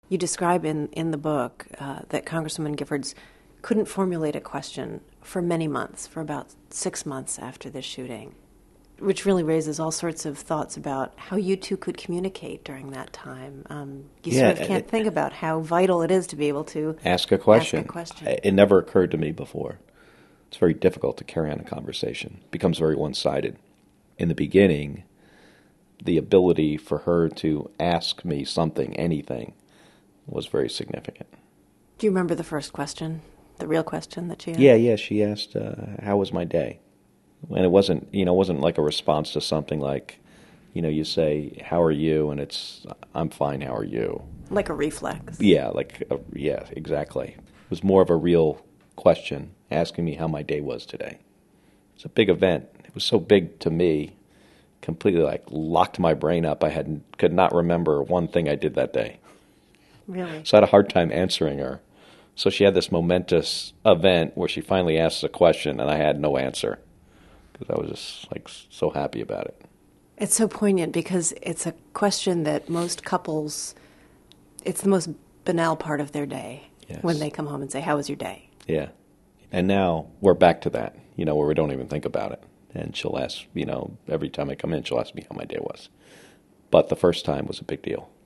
You describe in the book that Congresswoman Giffords couldn't formulate a question for many months, for about 6 months after the shooting, which really raises all sorts of thoughts about how you two could communicate during that time. You sort of can't think about how vital it is to be able to ask a question. It never occurred to me before. It's very difficult to carry on a conversation. It becomes very one-sided. In the beginning, the ability for her to ask me something, anything, was very significant. Do you remember the first question, the real question that she asked? Yeah. She asked, "How was my day?" And it wasn't like a response to something like, you say, "How are you?" and it's, "I'm fine. How are you?" Like a reflex. Yeah, yeah, exactly. It was more of a real question, asking me how my day was today. It's a big event. It was so big to me, completely locked my brain up. I could not remember one thing I did that day. Really? So I had a hard time answering her. So she had this momentous event where she finally asked a question, and I had no answer because I was just so happy about it. It's so poignant because it's a question that most couples, it's the most banal part of their day. Yes. When they come home and say, "How was your day?" Yeah. And now we're back to that, where we don't even think about it. And she'll ask, every time I come in, she'll ask me how my day was. But the first time was a big deal.